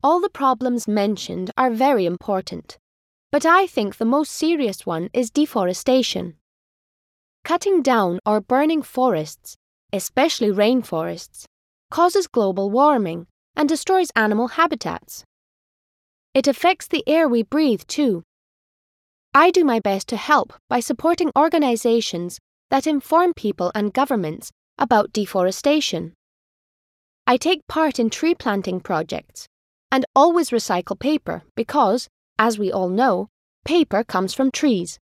All the problems mentioned are very important, but I think the most serious one is deforestation. Cutting down or burning forests, especially rainforests, causes global warming and destroys animal habitats. It affects the air we breathe too. I do my best to help by supporting organizations that inform people and governments about deforestation. I take part in tree planting projects and always recycle paper because, as we all know, paper comes from trees.